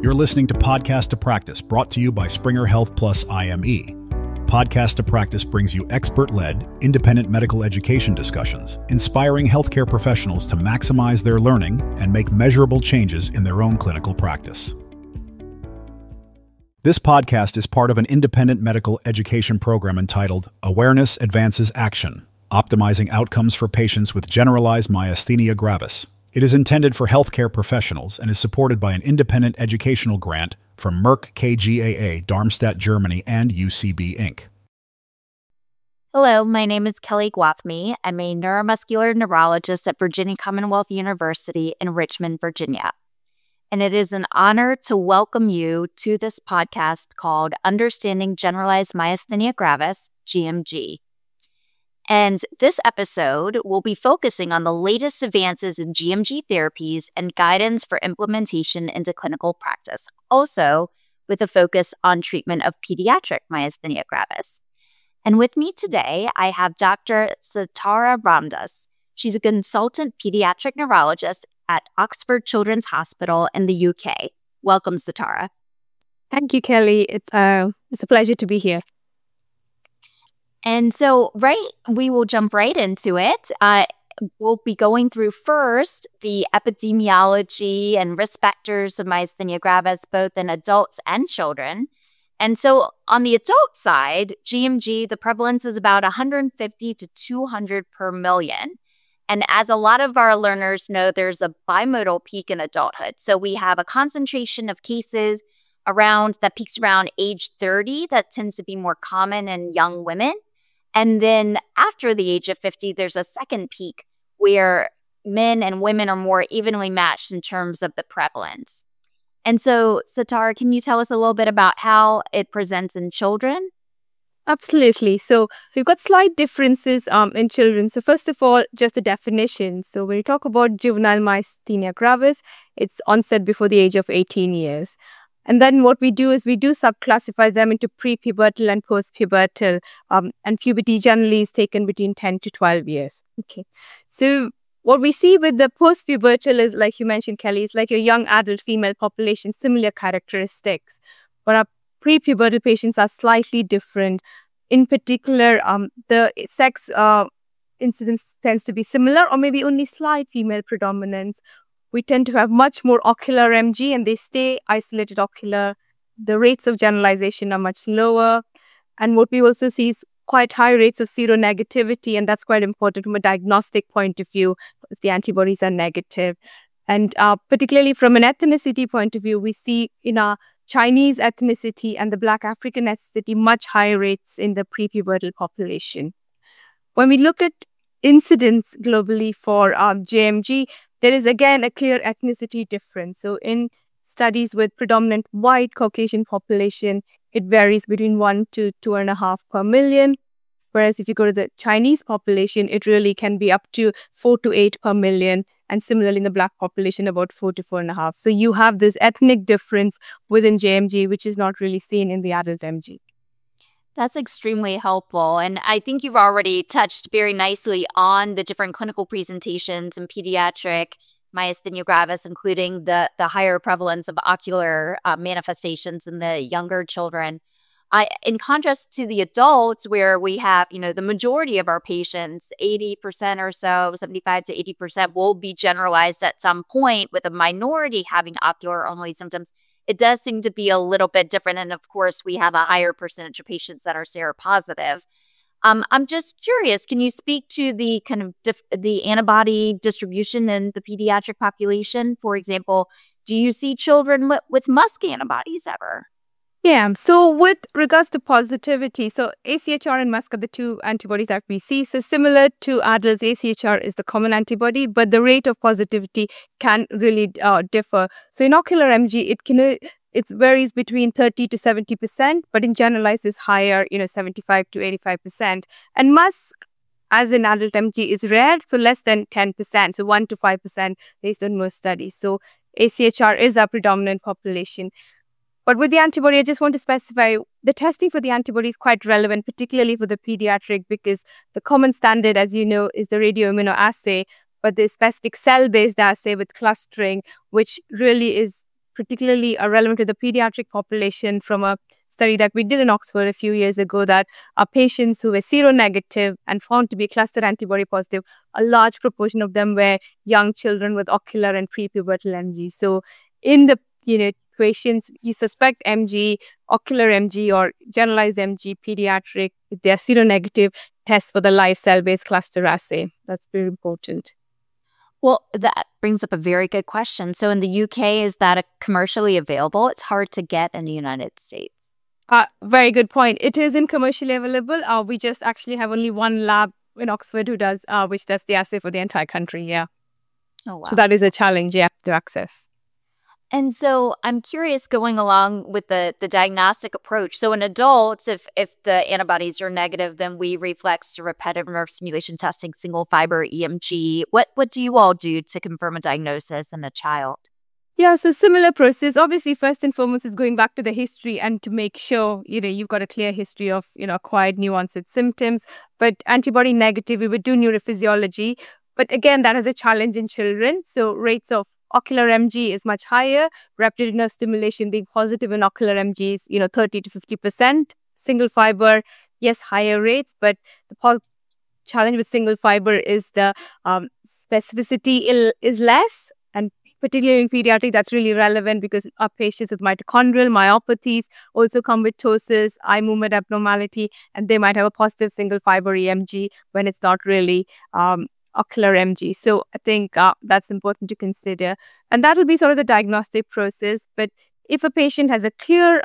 You're listening to Podcast to Practice, brought to you by Springer Health Plus IME. Podcast to Practice brings you expert-led, independent medical education discussions, inspiring healthcare professionals to maximize their learning and make measurable changes in their own clinical practice. This podcast is part of an independent medical education program entitled Awareness Advances Action, Optimizing Outcomes for Patients with Generalized Myasthenia Gravis. It is intended for healthcare professionals and is supported by an independent educational grant from Merck KGaA, Darmstadt, Germany, and UCB, Inc. Hello, my name is Kelly Gwathmey. I'm a neuromuscular neurologist at Virginia Commonwealth University in Richmond, Virginia. And it is an honor to welcome you to this podcast called Understanding Generalized Myasthenia Gravis, GMG. And this episode will be focusing on the latest advances in GMG therapies and guidance for implementation into clinical practice, also with a focus on treatment of pediatric myasthenia gravis. And with me today, I have Dr. Sitara Ramdas. She's a consultant pediatric neurologist at Oxford Children's Hospital in the UK. Welcome, Sitara. Thank you, Kelly. It's a pleasure to be here. And so, we will jump right into it. We'll be going through first the epidemiology and risk factors of myasthenia gravis, both in adults and children. And so on the adult side, GMG, the prevalence is about 150 to 200 per million. And as a lot of our learners know, there's a bimodal peak in adulthood. So we have a concentration of cases that peaks around age 30 that tends to be more common in young women. And then after the age of 50, there's a second peak where men and women are more evenly matched in terms of the prevalence. And so, Sitara, can you tell us a little bit about how it presents in children? Absolutely. So we've got slight differences in children. So first of all, just the definition. So when we talk about juvenile myasthenia gravis, it's onset before the age of 18 years. And then what we do is we do subclassify them into prepubertal and postpubertal, and puberty generally is taken between 10 to 12 years. Okay. So what we see with the postpubertal is, like you mentioned, Kelly, it's like a young adult female population, similar characteristics. But our prepubertal patients are slightly different. In particular, the sex incidence tends to be similar or maybe only slight female predominance. We tend to have much more ocular MG and they stay isolated ocular. The rates of generalization are much lower. And what we also see is quite high rates of seronegativity, and that's quite important from a diagnostic point of view if the antibodies are negative. And particularly from an ethnicity point of view, we see in our Chinese ethnicity and the Black African ethnicity much higher rates in the prepubertal population. When we look at incidence globally for JMG, there is again a clear ethnicity difference. So in studies with predominant white Caucasian population, it varies between 1 to 2.5 per million. Whereas if you go to the Chinese population, it really can be up to 4 to 8 per million. And similarly in the Black population, about 4 to 4.5. So you have this ethnic difference within JMG, which is not really seen in the adult MG. That's extremely helpful. And I think you've already touched very nicely on the different clinical presentations in pediatric myasthenia gravis, including the higher prevalence of ocular manifestations in the younger children. In contrast to the adults, where we have, the majority of our patients, 80% or so, 75 to 80% will be generalized at some point, with a minority having ocular-only symptoms. It does seem to be a little bit different. And of course, we have a higher percentage of patients that are seropositive. I'm just curious, can you speak to the kind of the antibody distribution in the pediatric population? For example, do you see children with MuSK antibodies ever? Yeah, so with regards to positivity, so AChR and MuSK are the two antibodies that we see. So similar to adults, AChR is the common antibody, but the rate of positivity can really differ. So in ocular MG, it varies between 30 to 70%, but in generalized is higher, 75 to 85%. And MuSK, as in adult MG, is rare, so less than 10%, so 1 to 5% based on most studies. So AChR is our predominant population. But with the antibody, I just want to specify the testing for the antibody is quite relevant, particularly for the pediatric, because the common standard, as you know, is the radioimmunoassay, but the specific cell-based assay with clustering, which really is particularly relevant to the pediatric population from a study that we did in Oxford a few years ago, that patients who were seronegative and found to be cluster antibody positive, a large proportion of them were young children with ocular and prepubertal MG. So in the patients you suspect MG, ocular MG or generalized MG, pediatric, if they are seronegative, test for the live cell-based cluster assay. That's very important. Well, that brings up a very good question. So in the UK, is that commercially available? It's hard to get in the United States. Very good point. It isn't commercially available. We just actually have only one lab in Oxford who does, which does the assay for the entire country. Yeah. Oh, wow. So that is a challenge, to access. And so I'm curious, going along with the diagnostic approach. So in adults, if the antibodies are negative, then we reflex to repetitive nerve stimulation testing, single fiber EMG. What do you all do to confirm a diagnosis in a child? Yeah, so similar process. Obviously, first and foremost is going back to the history and to make sure, you've got a clear history of, acquired new onset symptoms. But antibody negative, we would do neurophysiology. But again, that is a challenge in children. So rates of ocular MG is much higher. Repetitive nerve stimulation being positive in ocular MG is, 30 to 50%. Single fiber, yes, higher rates, but the challenge with single fiber is the specificity is less. And particularly in pediatric, that's really relevant because our patients with mitochondrial myopathies also come with ptosis, eye movement abnormality, and they might have a positive single fiber EMG when it's not really ocular MG. So I think that's important to consider. And that will be sort of the diagnostic process. But if a patient has a clear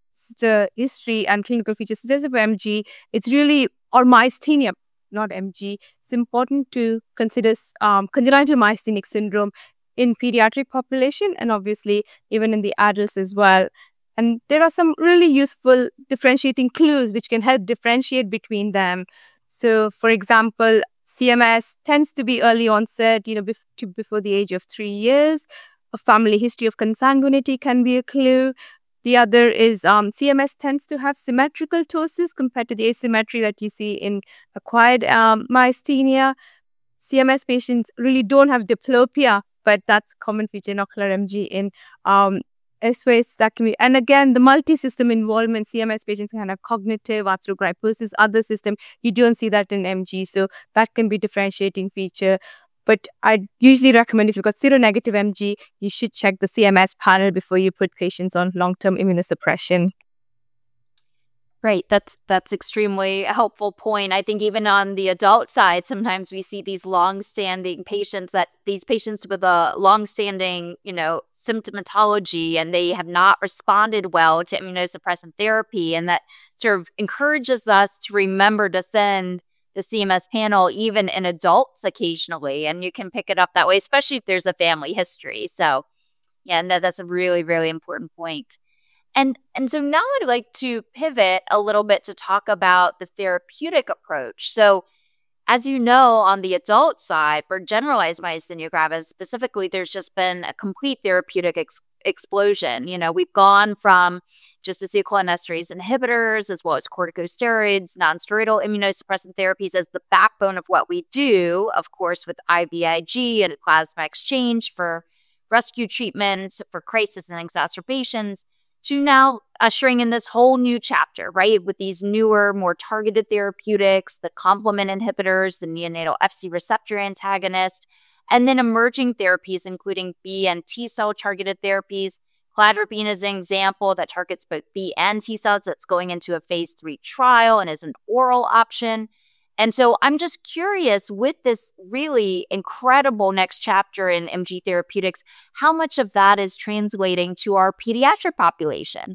history and clinical features such as MG, it's really, or myasthenia, not MG, it's important to consider congenital myasthenic syndrome in pediatric population and obviously even in the adults as well. And there are some really useful differentiating clues which can help differentiate between them. So, for example, CMS tends to be early onset, before the age of 3 years. A family history of consanguinity can be a clue. The other is CMS tends to have symmetrical ptosis compared to the asymmetry that you see in acquired myasthenia. CMS patients really don't have diplopia, but that's a common feature in ocular MG in S-ways that can be, and again, the multi-system involvement, CMS patients can have cognitive, arthrogryposis, other system. You don't see that in MG, so that can be differentiating feature. But I usually recommend if you've got seronegative MG, you should check the CMS panel before you put patients on long-term immunosuppression. Right. That's extremely helpful point. I think even on the adult side, sometimes we see these long-standing patients with a long-standing, symptomatology, and they have not responded well to immunosuppressant therapy. And that sort of encourages us to remember to send the CMS panel even in adults occasionally. And you can pick it up that way, especially if there's a family history. So yeah, and that's a really, really important point. And so now I'd like to pivot a little bit to talk about the therapeutic approach. So as you know, on the adult side, for generalized myasthenia gravis specifically, there's just been a complete therapeutic explosion. We've gone from just acetylcholinesterase inhibitors as well as corticosteroids, nonsteroidal immunosuppressant therapies as the backbone of what we do, of course, with IVIG and plasma exchange for rescue treatments, for crisis and exacerbations, to now ushering in this whole new chapter, right, with these newer, more targeted therapeutics, the complement inhibitors, the neonatal Fc receptor antagonist, and then emerging therapies, including B and T cell targeted therapies. Cladribine is an example that targets both B and T cells that's going into a phase 3 trial and is an oral option. And so I'm just curious, with this really incredible next chapter in MG therapeutics, how much of that is translating to our pediatric population?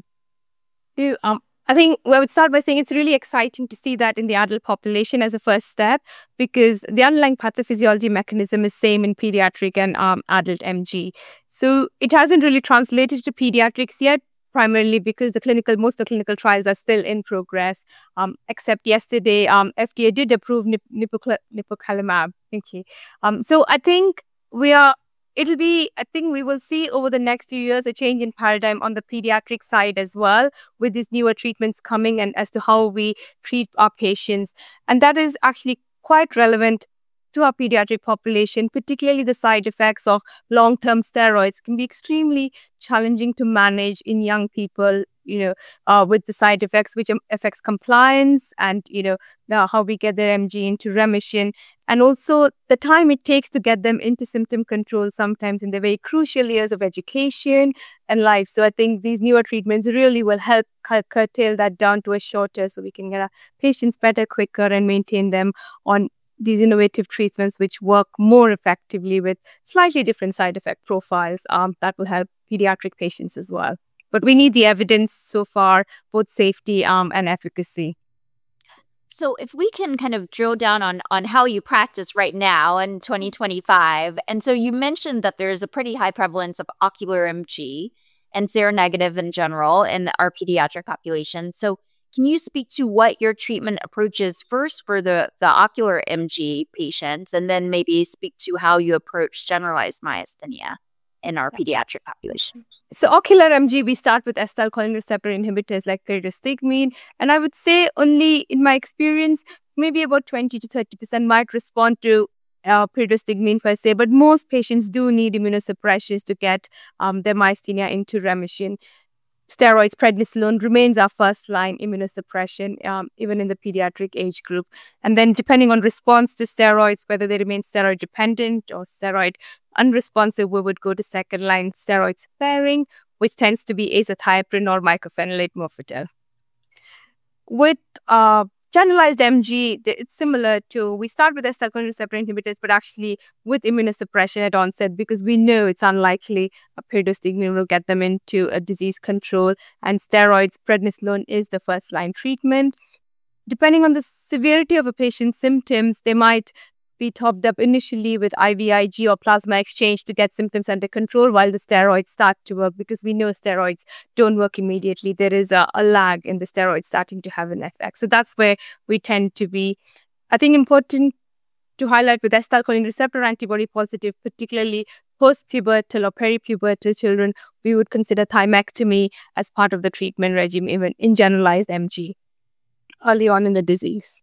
I think I would start by saying it's really exciting to see that in the adult population as a first step, because the underlying pathophysiology mechanism is same in pediatric and adult MG. So it hasn't really translated to pediatrics yet, primarily because most of the clinical trials are still in progress. Except yesterday, FDA did approve nipocalimab. Okay. So I think we will see over the next few years a change in paradigm on the pediatric side as well, with these newer treatments coming and as to how we treat our patients. And that is actually quite relevant to our pediatric population, particularly the side effects of long-term steroids can be extremely challenging to manage in young people, with the side effects, which affects compliance and, how we get their MG into remission. And also the time it takes to get them into symptom control, sometimes in the very crucial years of education and life. So I think these newer treatments really will help curtail that down to a shorter, so we can get our patients better, quicker, and maintain them on these innovative treatments which work more effectively with slightly different side effect profiles that will help pediatric patients as well. But we need the evidence so far, both safety and efficacy. So if we can kind of drill down on how you practice right now in 2025. And so you mentioned that there's a pretty high prevalence of ocular MG and seronegative in general in our pediatric population. So can you speak to what your treatment approach is first for the ocular MG patients, and then maybe speak to how you approach generalized myasthenia in our pediatric population? So ocular MG, we start with acetylcholine receptor inhibitors like pyridostigmine. And I would say only in my experience, maybe about 20 to 30% might respond to pyridostigmine per se, but most patients do need immunosuppressions to get their myasthenia into remission. Steroids, prednisolone remains our first line immunosuppression, even in the pediatric age group. And then depending on response to steroids, whether they remain steroid dependent or steroid unresponsive, we would go to second line steroid sparing, which tends to be azathioprine or mycophenolate mofetil. With generalized MG, it's similar to, we start with acetylcholine receptor inhibitors, but actually with immunosuppression at onset, because we know it's unlikely a pyridostigmine will get them into a disease control, and steroids, prednisolone is the first line treatment. Depending on the severity of a patient's symptoms, they might be topped up initially with IVIG or plasma exchange to get symptoms under control while the steroids start to work, because we know steroids don't work immediately. There is a lag in the steroids starting to have an effect. So that's where we tend to be. I think important to highlight with acetylcholine receptor antibody positive, particularly post-pubertal or peripubertal children, we would consider thymectomy as part of the treatment regimen, even in generalized MG early on in the disease.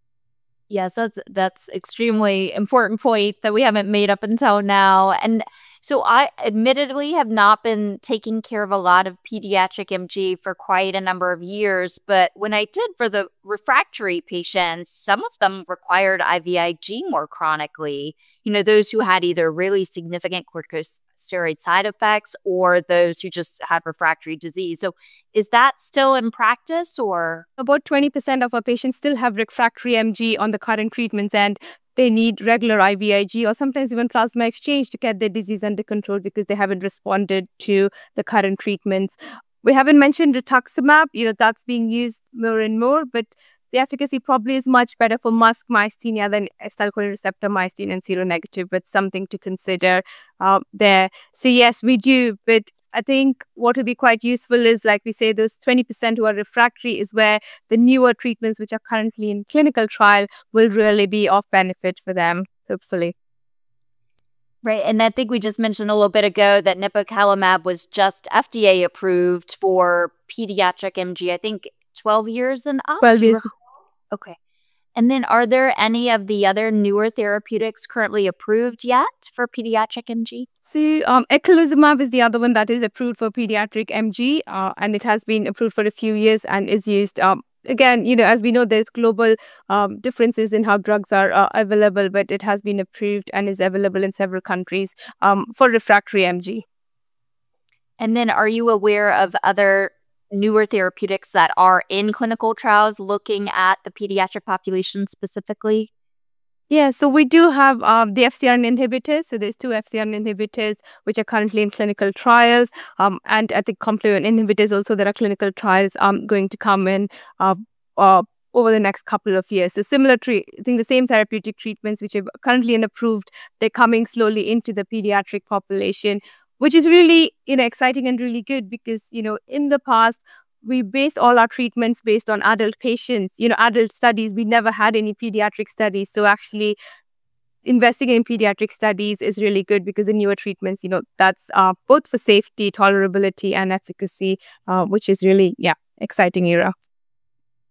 Yes, that's extremely important point that we haven't made up until now. And so I admittedly have not been taking care of a lot of pediatric MG for quite a number of years, but when I did for the refractory patients, some of them required IVIG more chronically. Those who had either really significant corticosteroid side effects or those who just had refractory disease. So is that still in practice, or? About 20% of our patients still have refractory MG on the current treatments, and they need regular IVIG or sometimes even plasma exchange to get their disease under control because they haven't responded to the current treatments. We haven't mentioned rituximab, that's being used more and more, but the efficacy probably is much better for MuSK myasthenia than acetylcholine receptor myasthenia and seronegative, but something to consider there. So yes, we do, but I think what would be quite useful is, like we say, those 20% who are refractory is where the newer treatments which are currently in clinical trial will really be of benefit for them, hopefully. Right. And I think we just mentioned a little bit ago that nipocalimab was just FDA approved for pediatric MG, I think 12 years and up? 12 years. Okay. And then are there any of the other newer therapeutics currently approved yet for pediatric MG? So eculizumab is the other one that is approved for pediatric MG, and it has been approved for a few years and is used. Again, as we know, there's global differences in how drugs are available, but it has been approved and is available in several countries for refractory MG. And then are you aware of other newer therapeutics that are in clinical trials looking at the pediatric population specifically? Yeah, so we do have the FcRn inhibitors. So there's 2 FcRn inhibitors which are currently in clinical trials. And I think complement inhibitors also, there are clinical trials going to come in over the next couple of years. So similar to, I think, the same therapeutic treatments which are currently approved, they're coming slowly into the pediatric population, which is really, exciting and really good because, in the past, we based all our treatments based on adult patients, adult studies. We never had any pediatric studies. So actually investing in pediatric studies is really good because the newer treatments, that's both for safety, tolerability, and efficacy, which is really, exciting era.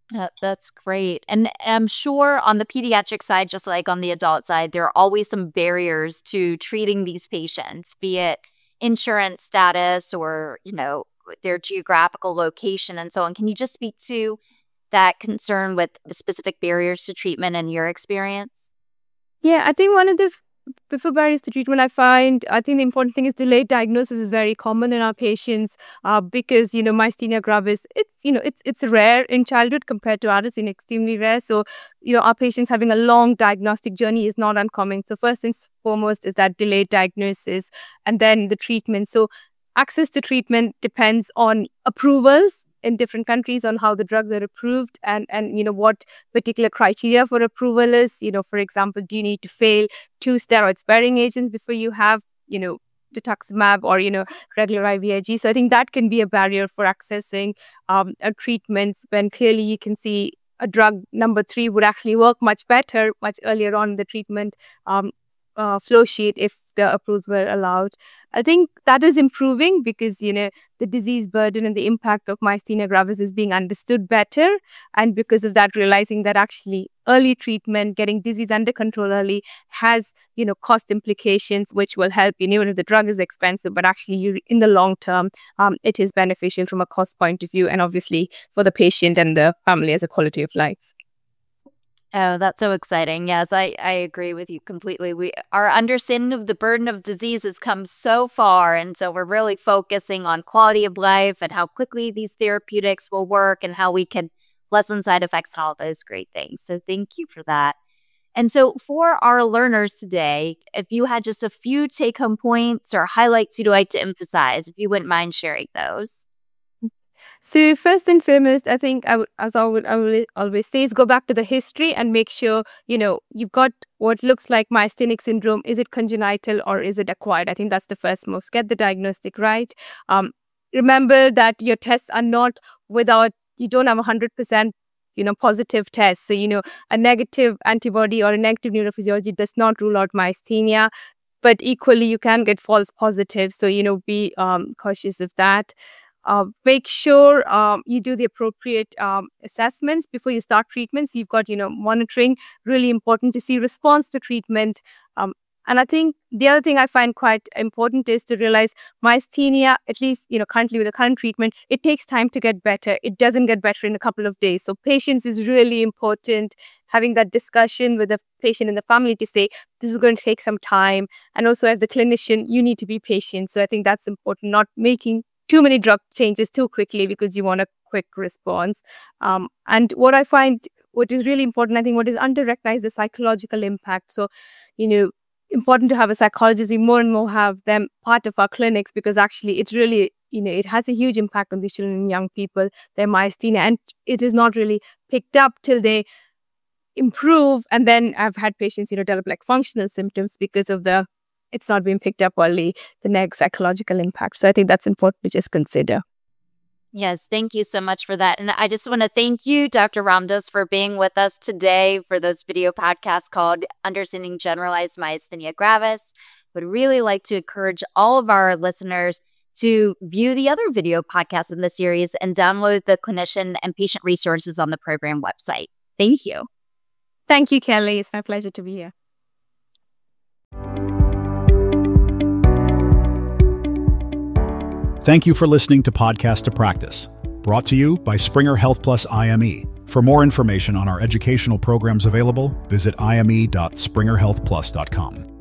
That's great. And I'm sure on the pediatric side, just like on the adult side, there are always some barriers to treating these patients, be it insurance status or, their geographical location and so on. Can you just speak to that concern with the specific barriers to treatment in your experience? Yeah, I think one of the before barriers to treatment, I think the important thing is delayed diagnosis is very common in our patients because, myasthenia gravis, it's rare in childhood compared to adults, extremely rare. So, our patients having a long diagnostic journey is not uncommon. So first and foremost is that delayed diagnosis and then the treatment. So access to treatment depends on approvals in different countries on how the drugs are approved and what particular criteria for approval is. For example, do you need to fail 2 steroid-sparing agents before you have, rituximab or, regular IVIG? So I think that can be a barrier for accessing treatments when clearly you can see a drug number 3 would actually work much better, much earlier on in the treatment flow sheet if the approvals were allowed. I think that is improving because, the disease burden and the impact of myasthenia gravis is being understood better. And because of that, realizing that actually early treatment, getting disease under control early has, cost implications, which will help, even if the drug is expensive, but actually in the long term, it is beneficial from a cost point of view and obviously for the patient and the family as a quality of life. Oh, that's so exciting. Yes, I agree with you completely. Our understanding of the burden of disease has come so far. And so we're really focusing on quality of life and how quickly these therapeutics will work and how we can lessen side effects and all those great things. So thank you for that. And so for our learners today, if you had just a few take-home points or highlights you'd like to emphasize, if you wouldn't mind sharing those. So first and foremost, I think I would always say is go back to the history and make sure, you've got what looks like myasthenic syndrome. Is it congenital or is it acquired? I think that's the first most. Get the diagnostic right. Remember that your tests are not you don't have 100%, positive tests. So, a negative antibody or a negative neurophysiology does not rule out myasthenia. But equally, you can get false positives. So, be cautious of that. Make sure you do the appropriate assessments before you start treatments. You've got, monitoring, really important to see response to treatment. And I think the other thing I find quite important is to realize myasthenia, at least, currently with the current treatment, it takes time to get better. It doesn't get better in a couple of days. So patience is really important. Having that discussion with the patient and the family to say, this is going to take some time. And also as the clinician, you need to be patient. So I think that's important, not making too many drug changes too quickly because you want a quick response. And what I find, what is really important, I think what is under-recognized, the psychological impact. So, important to have a psychologist. We more and more have them part of our clinics because actually it really, it has a huge impact on these children and young people, their myasthenia. And it is not really picked up till they improve. And then I've had patients, develop like functional symptoms because of it's not being picked up early, the next psychological impact. So I think that's important to just consider. Yes, thank you so much for that. And I just want to thank you, Dr. Ramdas, for being with us today for this video podcast called Understanding Generalized Myasthenia Gravis. Would really like to encourage all of our listeners to view the other video podcasts in the series and download the clinician and patient resources on the program website. Thank you. Thank you, Kelly. It's my pleasure to be here. Thank you for listening to Podcast to Practice, brought to you by Springer Health Plus IME. For more information on our educational programs available, visit ime.springerhealthplus.com.